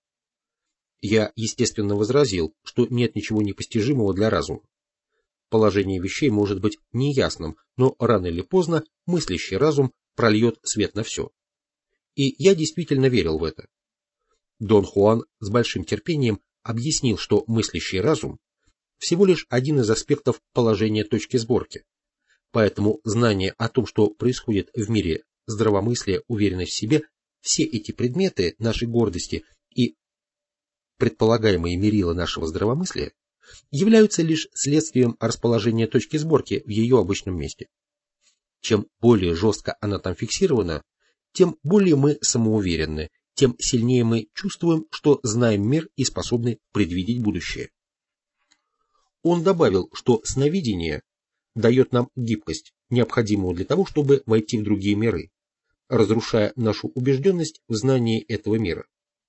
Я, естественно, возразил, что нет ничего непостижимого для разума. Положение вещей может быть неясным, но рано или поздно мыслящий разум прольет свет на все. И я действительно верил в это. Дон Хуан с большим терпением объяснил, что мыслящий разум всего лишь один из аспектов положения точки сборки. Поэтому знание о том, что происходит в мире, здравомыслие, уверенность в себе, все эти предметы нашей гордости и предполагаемые мерила нашего здравомыслия являются лишь следствием расположения точки сборки в ее обычном месте. Чем более жестко она там фиксирована, тем более мы самоуверенны, тем сильнее мы чувствуем, что знаем мир и способны предвидеть будущее. Он добавил, что сновидение дает нам гибкость, необходимую для того, чтобы войти в другие миры, разрушая нашу убежденность в знании этого мира.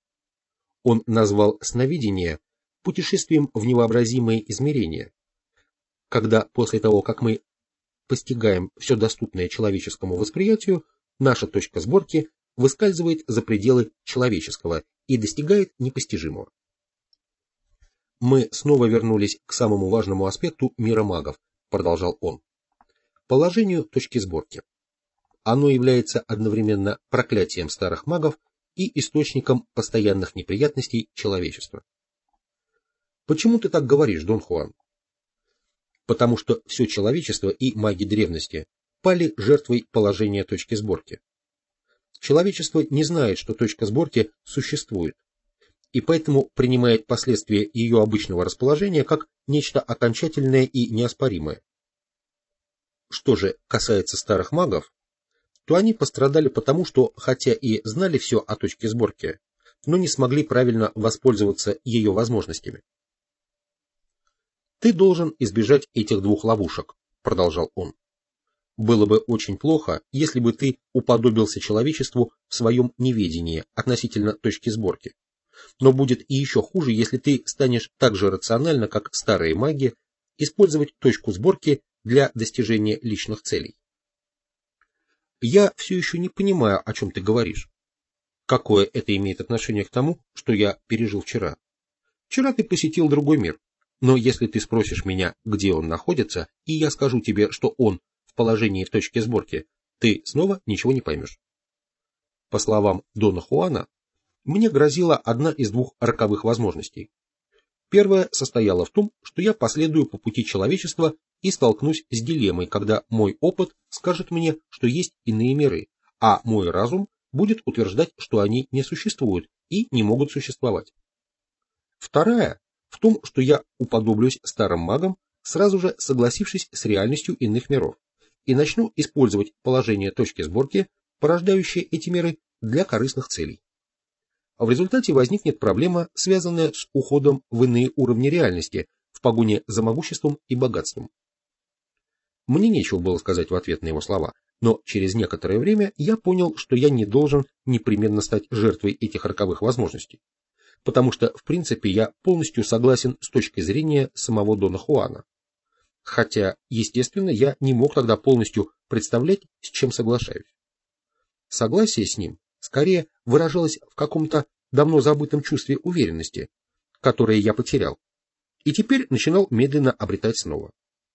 Он назвал сновидение путешествием в невообразимые измерения, когда после того, как мы постигаем все доступное человеческому восприятию, наша точка сборки выскальзывает за пределы человеческого и достигает непостижимого. Мы снова вернулись к самому важному аспекту мира магов, продолжал он, положению точки сборки. Оно является одновременно проклятием старых магов и источником постоянных неприятностей человечества. Почему ты так говоришь, Дон Хуан? Потому что все человечество и маги древности пали жертвой положения точки сборки. Человечество не знает, что точка сборки существует, и поэтому принимает последствия ее обычного расположения как нечто окончательное и неоспоримое. Что же касается старых магов, то они пострадали потому, что хотя и знали все о точке сборки, но не смогли правильно воспользоваться ее возможностями. «Ты должен избежать этих двух ловушек», — продолжал он. «Было бы очень плохо, если бы ты уподобился человечеству в своем неведении относительно точки сборки. Но будет и еще хуже, если ты станешь так же рационально, как старые маги, использовать точку сборки для достижения личных целей». «Я все еще не понимаю, о чем ты говоришь. Какое это имеет отношение к тому, что я пережил вчера? Вчера ты посетил другой мир. Но если ты спросишь меня, где он находится, и я скажу тебе, что он в положении точки сборки, ты снова ничего не поймешь». По словам Дона Хуана, мне грозила одна из двух роковых возможностей. Первое состояло в том, что я последую по пути человечества и столкнусь с дилеммой, когда мой опыт скажет мне, что есть иные миры, а мой разум будет утверждать, что они не существуют и не могут существовать. Вторая в том, что я уподоблюсь старым магам, сразу же согласившись с реальностью иных миров, и начну использовать положение точки сборки, порождающие эти миры, для корыстных целей. В результате возникнет проблема, связанная с уходом в иные уровни реальности в погоне за могуществом и богатством. Мне нечего было сказать в ответ на его слова, но через некоторое время я понял, что я не должен непременно стать жертвой этих роковых возможностей, потому что, в принципе, я полностью согласен с точки зрения самого Дона Хуана. Хотя, естественно, я не мог тогда полностью представлять, с чем соглашаюсь. Согласие с ним скорее выражалось в каком-то давно забытом чувстве уверенности, которое я потерял, и теперь начинал медленно обретать снова.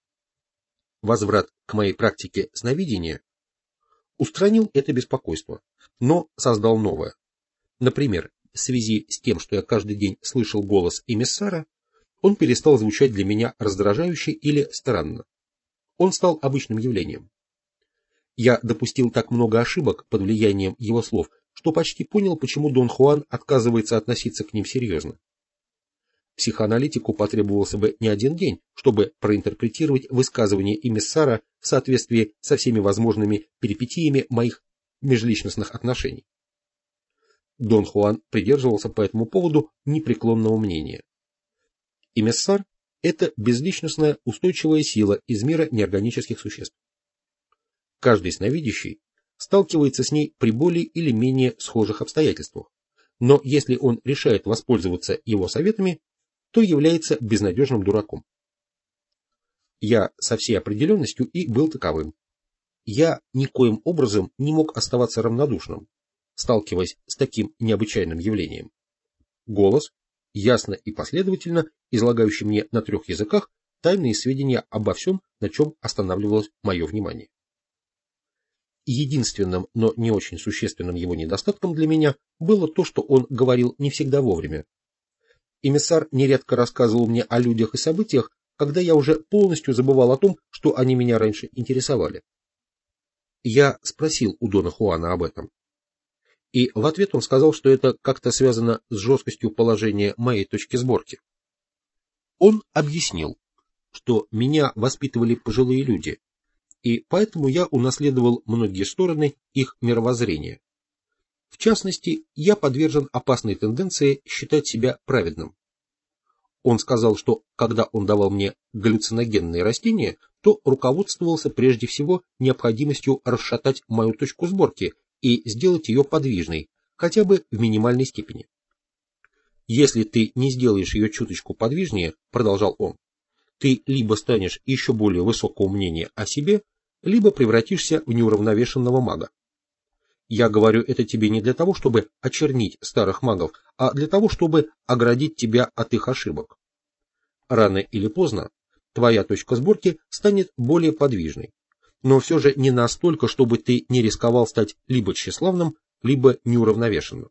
Возврат к моей практике сновидения устранил это беспокойство, но создал новое. Например, в связи с тем, что я каждый день слышал голос эмиссара, он перестал звучать для меня раздражающе или странно. Он стал обычным явлением. Я допустил так много ошибок под влиянием его слов, что почти понял, почему Дон Хуан отказывается относиться к ним серьезно. Психоаналитику потребовался бы не один день, чтобы проинтерпретировать высказывание эмиссара в соответствии со всеми возможными перипетиями моих межличностных отношений. Дон Хуан придерживался по этому поводу непреклонного мнения. Эмиссар – это безличностная устойчивая сила из мира неорганических существ. Каждый сновидящий сталкивается с ней при более или менее схожих обстоятельствах, но если он решает воспользоваться его советами, то является безнадежным дураком. Я со всей определенностью и был таковым. Я никоим образом не мог оставаться равнодушным, сталкиваясь с таким необычайным явлением. Голос, ясно и последовательно излагающий мне на 3 языках тайные сведения обо всем, на чем останавливалось мое внимание. Единственным, но не очень существенным его недостатком для меня было то, что он говорил не всегда вовремя. Эмиссар нередко рассказывал мне о людях и событиях, когда я уже полностью забывал о том, что они меня раньше интересовали. Я спросил у Дона Хуана об этом. И в ответ он сказал, что это как-то связано с жесткостью положения моей точки сборки. Он объяснил, что меня воспитывали пожилые люди, и поэтому я унаследовал многие стороны их мировоззрения. В частности, я подвержен опасной тенденции считать себя праведным. Он сказал, что когда он давал мне галлюциногенные растения, то руководствовался прежде всего необходимостью расшатать мою точку сборки и сделать ее подвижной, хотя бы в минимальной степени. Если ты не сделаешь ее чуточку подвижнее, продолжал он, ты либо станешь еще более высокого мнения о себе, либо превратишься в неуравновешенного мага. Я говорю это тебе не для того, чтобы очернить старых магов, а для того, чтобы оградить тебя от их ошибок. Рано или поздно твоя точка сборки станет более подвижной, но все же не настолько, чтобы ты не рисковал стать либо тщеславным, либо неуравновешенным.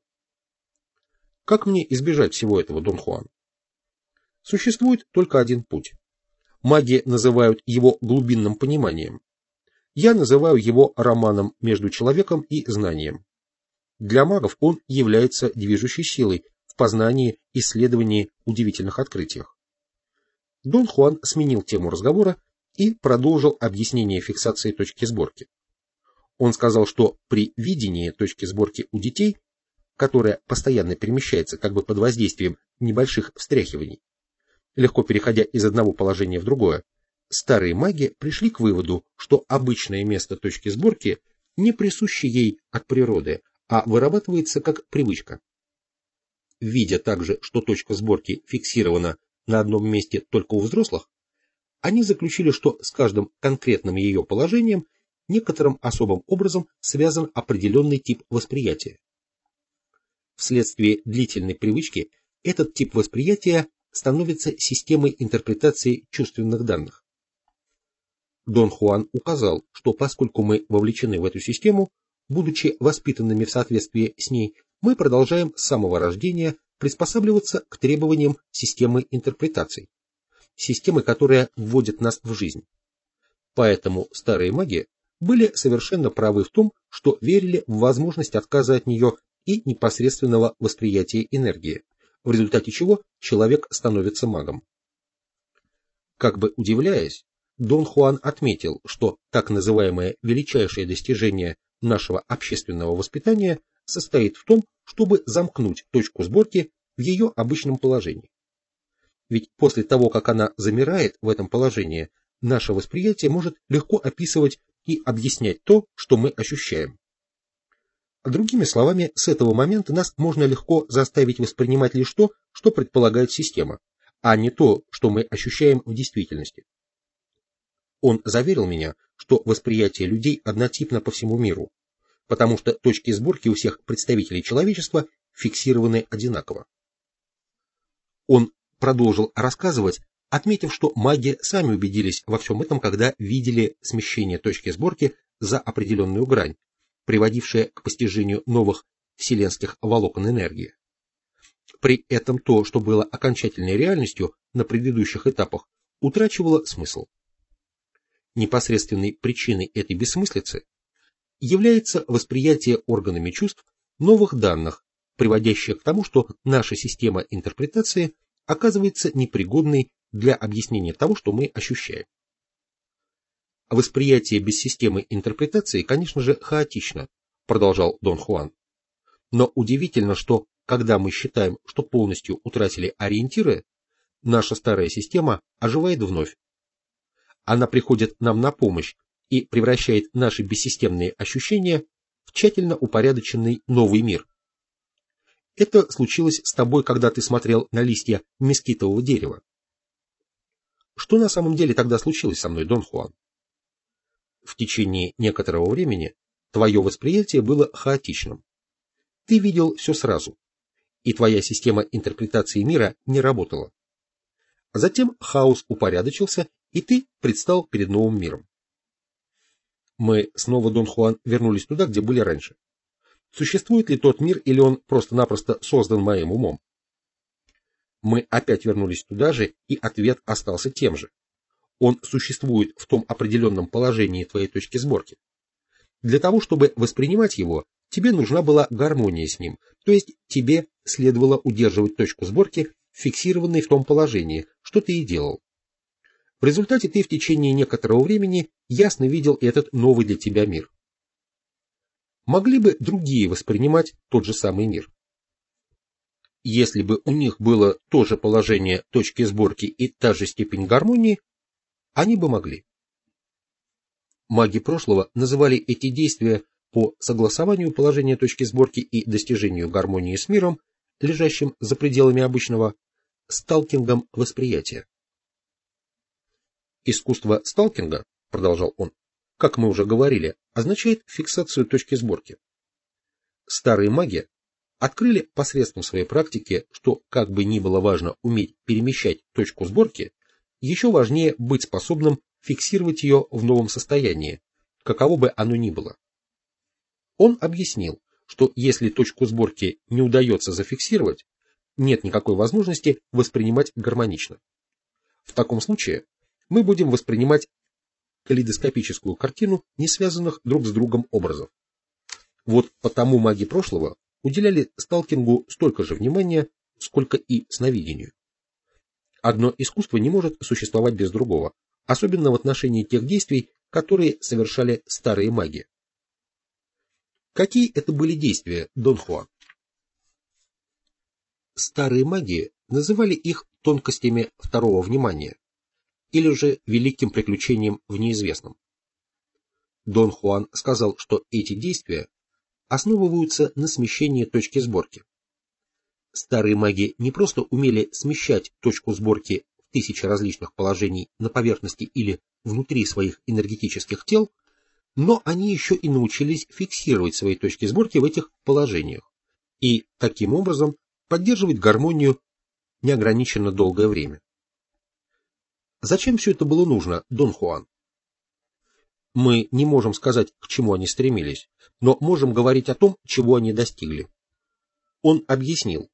Как мне избежать всего этого, Дон Хуан? Существует только один путь. Маги называют его глубинным пониманием. Я называю его романом между человеком и знанием. Для магов он является движущей силой в познании, исследовании, удивительных открытиях. Дон Хуан сменил тему разговора и продолжил объяснение фиксации точки сборки. Он сказал, что при видении точки сборки у детей, которая постоянно перемещается как бы под воздействием небольших встряхиваний, легко переходя из одного положения в другое, старые маги пришли к выводу, что обычное место точки сборки не присуще ей от природы, а вырабатывается как привычка. Видя также, что точка сборки фиксирована на одном месте только у взрослых, они заключили, что с каждым конкретным ее положением некоторым особым образом связан определенный тип восприятия. Вследствие длительной привычки этот тип восприятия становится системой интерпретации чувственных данных. Дон Хуан указал, что поскольку мы вовлечены в эту систему, будучи воспитанными в соответствии с ней, мы продолжаем с самого рождения приспосабливаться к требованиям системы интерпретаций, системы, которая вводит нас в жизнь. Поэтому старые маги были совершенно правы в том, что верили в возможность отказа от нее и непосредственного восприятия энергии, в результате чего человек становится магом. Как бы удивляясь, Дон Хуан отметил, что так называемое величайшее достижение нашего общественного воспитания состоит в том, чтобы замкнуть точку сборки в ее обычном положении. Ведь после того, как она замирает в этом положении, наше восприятие может легко описывать и объяснять то, что мы ощущаем. Другими словами, с этого момента нас можно легко заставить воспринимать лишь то, что предполагает система, а не то, что мы ощущаем в действительности. Он заверил меня, что восприятие людей однотипно по всему миру, потому что точки сборки у всех представителей человечества фиксированы одинаково. Он продолжил рассказывать, отметив, что маги сами убедились во всем этом, когда видели смещение точки сборки за определенную грань, приводившее к постижению новых вселенских волокон энергии. При этом то, что было окончательной реальностью на предыдущих этапах, утрачивало смысл. Непосредственной причиной этой бессмыслицы является восприятие органами чувств новых данных, приводящих к тому, что наша система интерпретации оказывается непригодной для объяснения того, что мы ощущаем. Восприятие без системы интерпретации, конечно же, хаотично, продолжал Дон Хуан. Но удивительно, что когда мы считаем, что полностью утратили ориентиры, наша старая система оживает вновь. Она приходит нам на помощь и превращает наши бессистемные ощущения в тщательно упорядоченный новый мир. Это случилось с тобой, когда ты смотрел на листья мескитового дерева. Что на самом деле тогда случилось со мной, Дон Хуан? В течение некоторого времени твое восприятие было хаотичным. Ты видел все сразу, и твоя система интерпретации мира не работала. Затем хаос упорядочился, и ты предстал перед новым миром. Мы снова, Дон Хуан, вернулись туда, где были раньше. Существует ли тот мир, или он просто-напросто создан моим умом? Мы опять вернулись туда же, и ответ остался тем же. Он существует в том определенном положении твоей точки сборки. Для того, чтобы воспринимать его, тебе нужна была гармония с ним, то есть тебе следовало удерживать точку сборки, фиксированной в том положении, что ты и делал. В результате ты в течение некоторого времени ясно видел этот новый для тебя мир. Могли бы другие воспринимать тот же самый мир? Если бы у них было то же положение точки сборки и та же степень гармонии, они бы могли. Маги прошлого называли эти действия по согласованию положения точки сборки и достижению гармонии с миром, лежащим за пределами обычного, сталкингом восприятия. Искусство сталкинга, продолжал он, как мы уже говорили, означает фиксацию точки сборки. Старые маги открыли посредством своей практики, что как бы ни было важно уметь перемещать точку сборки, еще важнее быть способным фиксировать ее в новом состоянии, каково бы оно ни было. Он объяснил, что если точку сборки не удается зафиксировать, нет никакой возможности воспринимать гармонично. В таком случае мы будем воспринимать калейдоскопическую картину не связанных друг с другом образов. Вот потому маги прошлого уделяли сталкингу столько же внимания, сколько и сновидению. Одно искусство не может существовать без другого, особенно в отношении тех действий, которые совершали старые маги. Какие это были действия, Дон Хуан? Старые маги называли их тонкостями второго внимания, или же великим приключением в неизвестном. Дон Хуан сказал, что эти действия основываются на смещении точки сборки. Старые маги не просто умели смещать точку сборки в тысячи различных положений на поверхности или внутри своих энергетических тел, но они еще и научились фиксировать свои точки сборки в этих положениях и таким образом поддерживать гармонию неограниченно долгое время. Зачем все это было нужно, Дон Хуан? Мы не можем сказать, к чему они стремились, но можем говорить о том, чего они достигли. Он объяснил,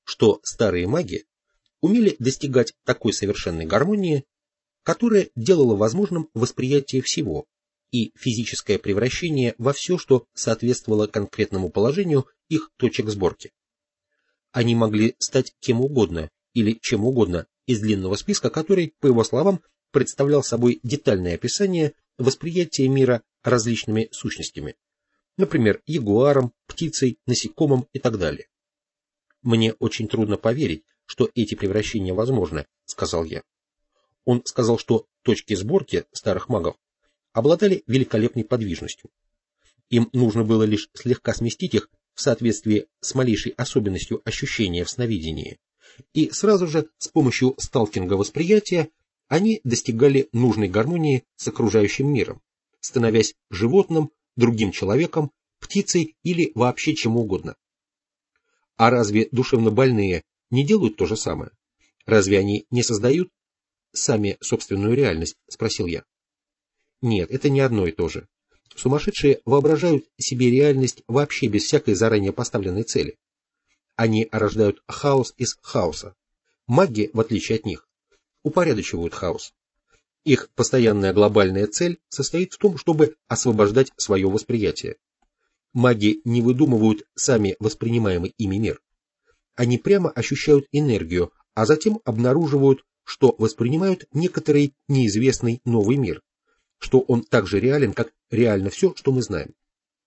что старые маги умели достигать такой совершенной гармонии, которая делала возможным восприятие всего и физическое превращение во все, что соответствовало конкретному положению их точек сборки. Они могли стать кем угодно или чем угодно из длинного списка, который, по его словам, представлял собой детальное описание восприятия мира различными сущностями, например, ягуаром, птицей, насекомым и так далее. «Мне очень трудно поверить, что эти превращения возможны», — сказал я. Он сказал, что точки сборки старых магов обладали великолепной подвижностью. Им нужно было лишь слегка сместить их в соответствии с малейшей особенностью ощущения в сновидении, и сразу же с помощью сталкинга восприятия они достигали нужной гармонии с окружающим миром, становясь животным, другим человеком, птицей или вообще чем угодно. А разве душевнобольные не делают то же самое? Разве они не создают сами собственную реальность? Спросил я. Нет, это не одно и то же. Сумасшедшие воображают себе реальность вообще без всякой заранее поставленной цели. Они рождают хаос из хаоса. Маги, в отличие от них, упорядочивают хаос. Их постоянная глобальная цель состоит в том, чтобы освобождать свое восприятие. Маги не выдумывают сами воспринимаемый ими мир. Они прямо ощущают энергию, а затем обнаруживают, что воспринимают некоторый неизвестный новый мир, что он так же реален, как реально все, что мы знаем.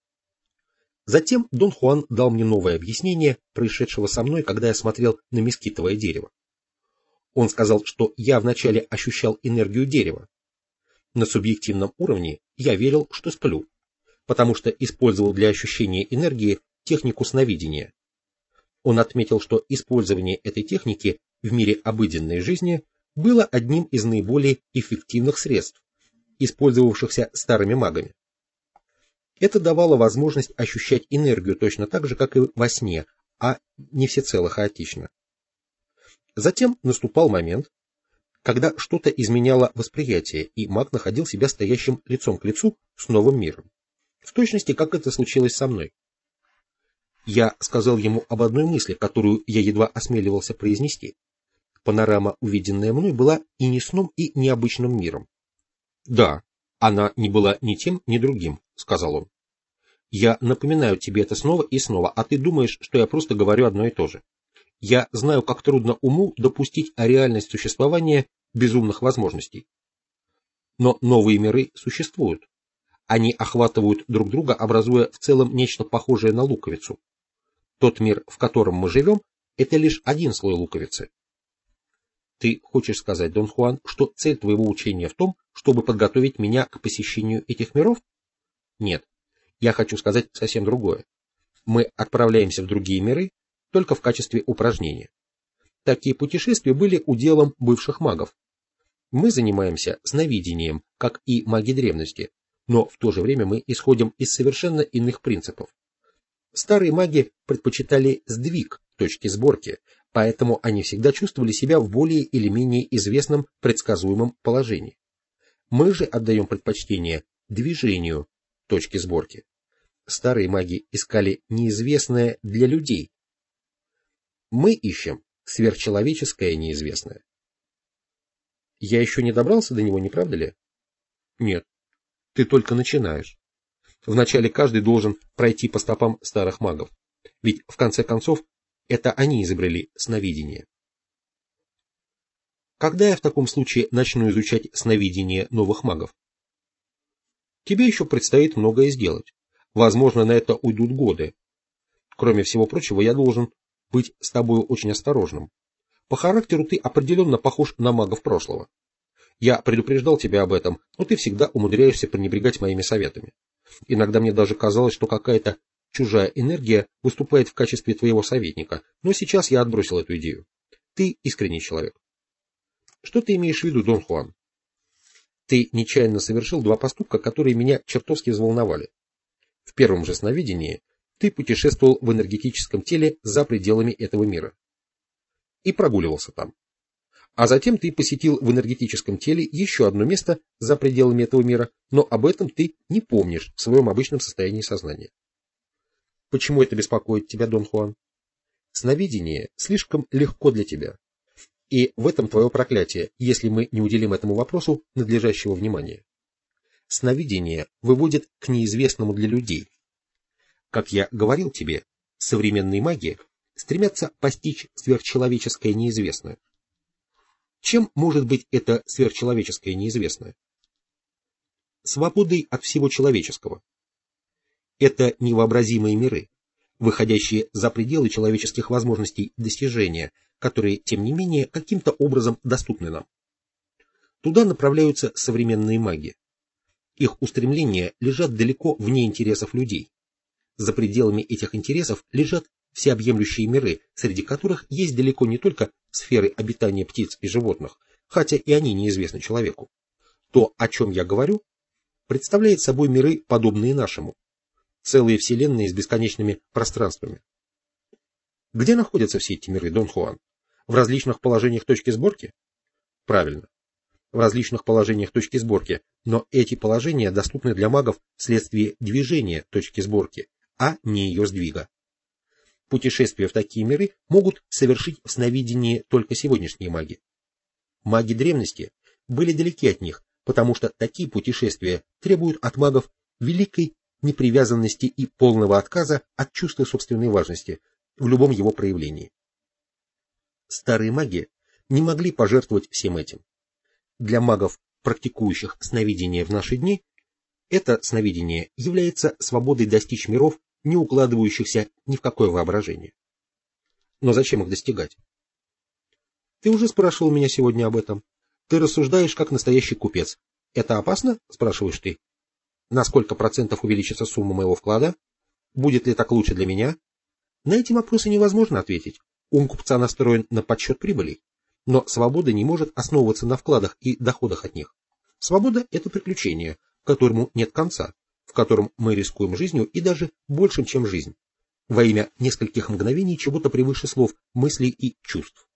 Затем Дон Хуан дал мне новое объяснение происшедшего со мной, когда я смотрел на мескитовое дерево. Он сказал, что я вначале ощущал энергию дерева. На субъективном уровне я верил, что сплю, потому что использовал для ощущения энергии технику сновидения. Он отметил, что использование этой техники в мире обыденной жизни было одним из наиболее эффективных средств, использовавшихся старыми магами. Это давало возможность ощущать энергию точно так же, как и во сне, а не всецело хаотично. Затем наступал момент, когда что-то изменяло восприятие, и маг находил себя стоящим лицом к лицу с новым миром. В точности, как это случилось со мной. Я сказал ему об одной мысли, которую я едва осмеливался произнести. Панорама, увиденная мной, была и не сном, и необычным миром. «Да, она не была ни тем, ни другим», — сказал он. «Я напоминаю тебе это снова и снова, а ты думаешь, что я просто говорю одно и то же. Я знаю, как трудно уму допустить реальность существования безумных возможностей. Но новые миры существуют. Они охватывают друг друга, образуя в целом нечто похожее на луковицу. Тот мир, в котором мы живем, это лишь один слой луковицы. Ты хочешь сказать, Дон Хуан, что цель твоего учения в том, чтобы подготовить меня к посещению этих миров? Нет, я хочу сказать совсем другое. Мы отправляемся в другие миры только в качестве упражнения. Такие путешествия были уделом бывших магов. Мы занимаемся сновидением, как и маги древности, но в то же время мы исходим из совершенно иных принципов. Старые маги предпочитали сдвиг точки сборки, поэтому они всегда чувствовали себя в более или менее известном предсказуемом положении. Мы же отдаем предпочтение движению точки сборки. Старые маги искали неизвестное для людей. Мы ищем сверхчеловеческое неизвестное. Я еще не добрался до него, не правда ли? Нет, ты только начинаешь. Вначале каждый должен пройти по стопам старых магов, ведь в конце концов это они изобрели сновидение. Когда я в таком случае начну изучать сновидение новых магов? Тебе еще предстоит многое сделать. Возможно, на это уйдут годы. Кроме всего прочего, я должен быть с тобой очень осторожным. По характеру ты определенно похож на магов прошлого. Я предупреждал тебя об этом, но ты всегда умудряешься пренебрегать моими советами. Иногда мне даже казалось, что какая-то чужая энергия выступает в качестве твоего советника, но сейчас я отбросил эту идею. Ты искренний человек. Что ты имеешь в виду, Дон Хуан? Ты нечаянно совершил два поступка, которые меня чертовски взволновали. В первом же сновидении ты путешествовал в энергетическом теле за пределами этого мира и прогуливался там. А затем ты посетил в энергетическом теле еще одно место за пределами этого мира, но об этом ты не помнишь в своем обычном состоянии сознания. Почему это беспокоит тебя, Дон Хуан? Сновидение слишком легко для тебя. И в этом твое проклятие, если мы не уделим этому вопросу надлежащего внимания. Сновидение выводит к неизвестному для людей. Как я говорил тебе, современные маги стремятся постичь сверхчеловеческое неизвестное. Чем может быть это сверхчеловеческое неизвестное? Свободой от всего человеческого. Это невообразимые миры, выходящие за пределы человеческих возможностей и достижения, которые, тем не менее, каким-то образом доступны нам. Туда направляются современные маги. Их устремления лежат далеко вне интересов людей. За пределами этих интересов лежат всеобъемлющие миры, среди которых есть далеко не только сферы обитания птиц и животных, хотя и они неизвестны человеку. То, о чем я говорю, представляет собой миры, подобные нашему. Целые вселенные с бесконечными пространствами. Где находятся все эти миры, Дон Хуан? В различных положениях точки сборки? Правильно. В различных положениях точки сборки, но эти положения доступны для магов вследствие движения точки сборки, а не ее сдвига. Путешествия в такие миры могут совершить в сновидении только сегодняшние маги. Маги древности были далеки от них, потому что такие путешествия требуют от магов великой непривязанности и полного отказа от чувства собственной важности в любом его проявлении. Старые маги не могли пожертвовать всем этим. Для магов, практикующих сновидение в наши дни, это сновидение является свободой достичь миров, не укладывающихся ни в какое воображение. Но зачем их достигать? Ты уже спрашивал меня сегодня об этом. Ты рассуждаешь как настоящий купец. Это опасно, спрашиваешь ты? На сколько процентов увеличится сумма моего вклада? Будет ли так лучше для меня? На эти вопросы невозможно ответить. Ум купца настроен на подсчет прибылей. Но свобода не может основываться на вкладах и доходах от них. Свобода – это приключение, которому нет конца, в котором мы рискуем жизнью и даже большим, чем жизнь, во имя нескольких мгновений чего-то превыше слов, мыслей и чувств.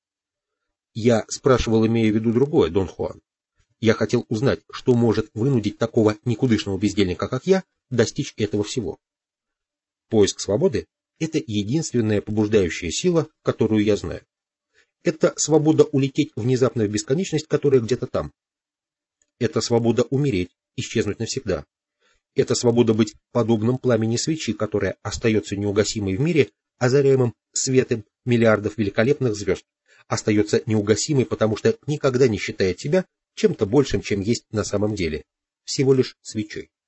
Я спрашивал, имея в виду другое, Дон Хуан. Я хотел узнать, что может вынудить такого никудышного бездельника, как я, достичь этого всего. Поиск свободы – это единственная побуждающая сила, которую я знаю. Это свобода улететь внезапно в бесконечность, которая где-то там. Это свобода умереть, исчезнуть навсегда. Это свобода быть подобным пламени свечи, которая остается неугасимой в мире, озаряемым светом миллиардов великолепных звезд, остается неугасимой, потому что никогда не считает себя чем-то большим, чем есть на самом деле, всего лишь свечой.